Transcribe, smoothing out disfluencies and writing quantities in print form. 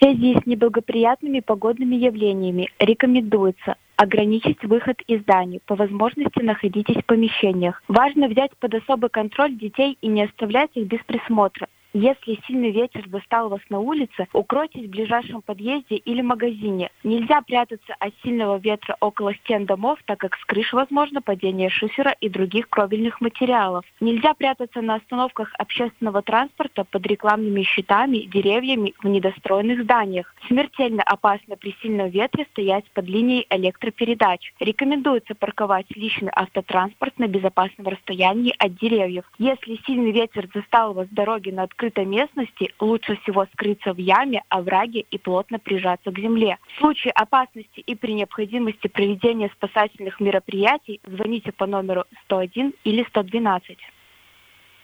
связи с неблагоприятными погодными явлениями рекомендуется ограничить выход из зданий, по возможности находитесь в помещениях. Важно взять под особый контроль детей и не оставлять их без присмотра. Если сильный ветер застал вас на улице, укройтесь в ближайшем подъезде или магазине. Нельзя прятаться от сильного ветра около стен домов, так как с крыш возможно падение шифера и других кровельных материалов. Нельзя прятаться на остановках общественного транспорта под рекламными щитами, деревьями в недостроенных зданиях. Смертельно опасно при сильном ветре стоять под линией электропередач. Рекомендуется парковать личный автотранспорт на безопасном расстоянии от деревьев. Если сильный ветер застал вас с дороги на открытой местности, лучше всего скрыться в яме, овраге и плотно прижаться к земле. В случае опасности и при необходимости проведения спасательных мероприятий звоните по номеру 101 или 112.